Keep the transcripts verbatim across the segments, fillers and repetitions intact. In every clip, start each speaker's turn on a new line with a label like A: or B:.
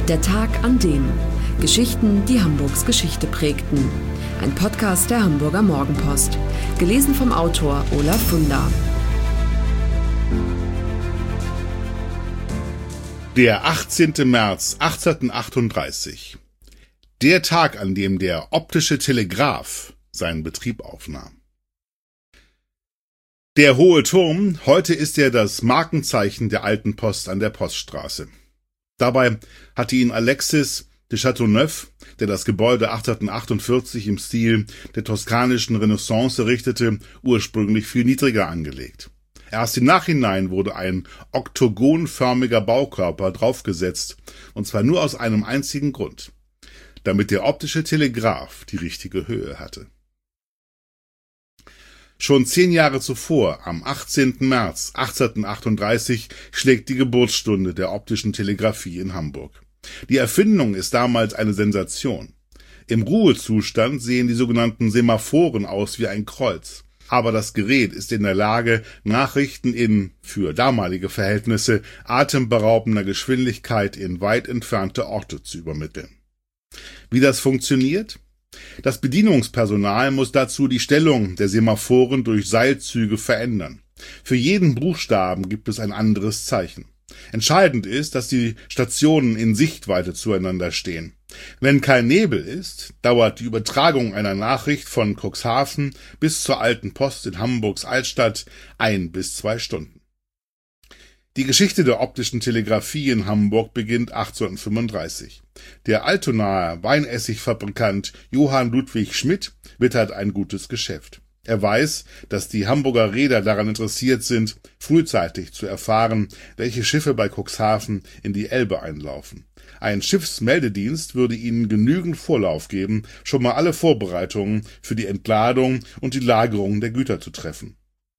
A: Der Tag an dem. Geschichten, die Hamburgs Geschichte prägten. Ein Podcast der Hamburger Morgenpost. Gelesen vom Autor Olaf Funder.
B: Der achtzehnte März achtzehnhundertachtunddreißig. Der Tag, an dem der optische Telegraph seinen Betrieb aufnahm. Der Hohe Turm, heute ist er das Markenzeichen der alten Post an der Poststraße. Dabei hatte ihn Alexis de Châteauneuf, der das Gebäude achtzehnhundertachtundvierzig im Stil der toskanischen Renaissance errichtete, ursprünglich viel niedriger angelegt. Erst im Nachhinein wurde ein oktogonförmiger Baukörper draufgesetzt, und zwar nur aus einem einzigen Grund: damit der optische Telegraph die richtige Höhe hatte. Schon zehn Jahre zuvor, am achtzehnten März achtzehnhundertachtunddreißig, schlägt die Geburtsstunde der optischen Telegrafie in Hamburg. Die Erfindung ist damals eine Sensation. Im Ruhezustand sehen die sogenannten Semaphoren aus wie ein Kreuz. Aber das Gerät ist in der Lage, Nachrichten in, für damalige Verhältnisse, atemberaubender Geschwindigkeit in weit entfernte Orte zu übermitteln. Wie das funktioniert? Das Bedienungspersonal muss dazu die Stellung der Semaphoren durch Seilzüge verändern. Für jeden Buchstaben gibt es ein anderes Zeichen. Entscheidend ist, dass die Stationen in Sichtweite zueinander stehen. Wenn kein Nebel ist, dauert die Übertragung einer Nachricht von Cuxhaven bis zur Alten Post in Hamburgs Altstadt ein bis zwei Stunden. Die Geschichte der optischen Telegrafie in Hamburg beginnt achtzehnhundertfünfunddreißig. Der Altonaer Weinessigfabrikant Johann Ludwig Schmidt wittert ein gutes Geschäft. Er weiß, dass die Hamburger Reeder daran interessiert sind, frühzeitig zu erfahren, welche Schiffe bei Cuxhaven in die Elbe einlaufen. Ein Schiffsmeldedienst würde ihnen genügend Vorlauf geben, schon mal alle Vorbereitungen für die Entladung und die Lagerung der Güter zu treffen.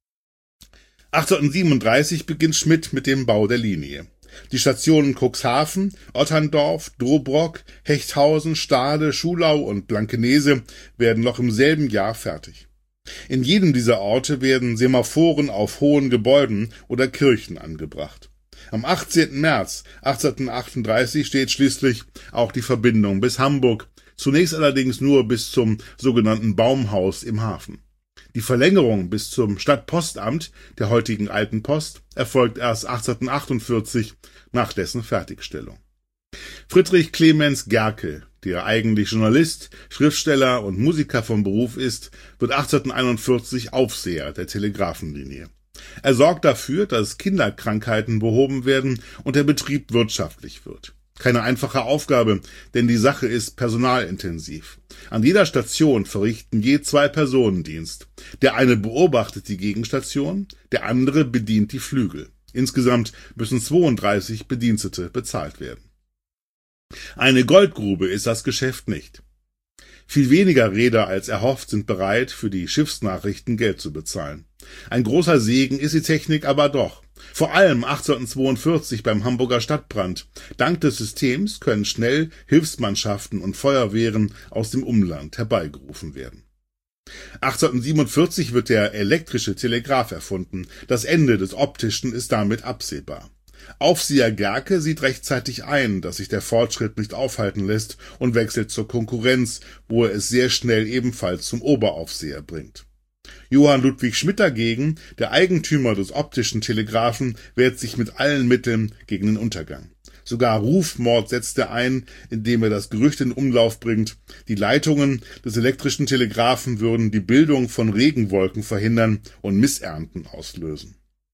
B: achtzehnhundertsiebenunddreißig beginnt Schmidt mit dem Bau der Linie. Die Stationen Cuxhaven, Otterndorf, Dobrock, Hechthausen, Stade, Schulau und Blankenese werden noch im selben Jahr fertig. In jedem dieser Orte werden Semaphoren auf hohen Gebäuden oder Kirchen angebracht. Am achtzehnten März achtzehnhundertachtunddreißig steht schließlich auch die Verbindung bis Hamburg, zunächst allerdings nur bis zum sogenannten Baumhaus im Hafen. Die Verlängerung bis zum Stadtpostamt der heutigen Alten Post erfolgt erst achtzehnhundertachtundvierzig nach dessen Fertigstellung. Friedrich Clemens Gerke, der eigentlich Journalist, Schriftsteller und Musiker von Beruf ist, wird achtzehnhunderteinundvierzig Aufseher der Telegrafenlinie. Er sorgt dafür, dass Kinderkrankheiten behoben werden und der Betrieb wirtschaftlich wird. Keine einfache Aufgabe, denn die Sache ist personalintensiv. An jeder Station verrichten je zwei Personen Dienst. Der eine beobachtet die Gegenstation, der andere bedient die Flügel. Insgesamt müssen zweiunddreißig Bedienstete bezahlt werden. Eine Goldgrube ist das Geschäft nicht. Viel weniger Reeder als erhofft sind bereit, für die Schiffsnachrichten Geld zu bezahlen. Ein großer Segen ist die Technik aber doch. Vor allem achtzehnhundertzweiundvierzig beim Hamburger Stadtbrand. Dank des Systems können schnell Hilfsmannschaften und Feuerwehren aus dem Umland herbeigerufen werden. achtzehnhundertsiebenundvierzig wird der elektrische Telegraph erfunden. Das Ende des optischen ist damit absehbar. Aufseher Gerke sieht rechtzeitig ein, dass sich der Fortschritt nicht aufhalten lässt und wechselt zur Konkurrenz, wo er es sehr schnell ebenfalls zum Oberaufseher bringt. Johann Ludwig Schmidt dagegen, der Eigentümer des optischen Telegraphen, wehrt sich mit allen Mitteln gegen den Untergang. Sogar Rufmord setzt er ein, indem er das Gerücht in Umlauf bringt, die Leitungen des elektrischen Telegraphen würden die Bildung von Regenwolken verhindern und Missernten auslösen.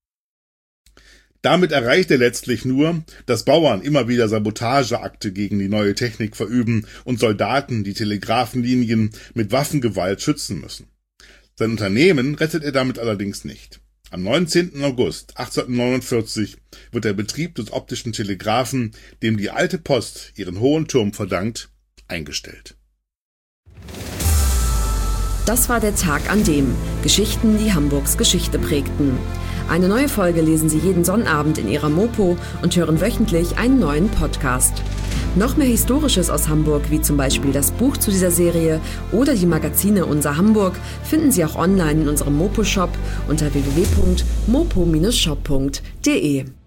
B: Damit erreicht er letztlich nur, dass Bauern immer wieder Sabotageakte gegen die neue Technik verüben und Soldaten die Telegrafenlinien mit Waffengewalt schützen müssen. Sein Unternehmen rettet er damit allerdings nicht. Am neunzehnten August achtzehnhundertneunundvierzig wird der Betrieb des optischen Telegraphen, dem die Alte Post ihren hohen Turm verdankt, eingestellt.
A: Das war der Tag an dem. Geschichten, die Hamburgs Geschichte prägten. Eine neue Folge lesen Sie jeden Sonnabend in Ihrer Mopo und hören wöchentlich einen neuen Podcast. Noch mehr Historisches aus Hamburg, wie zum Beispiel das Buch zu dieser Serie oder die Magazine Unser Hamburg, finden Sie auch online in unserem Mopo-Shop unter w w w punkt mopo Bindestrich shop punkt de.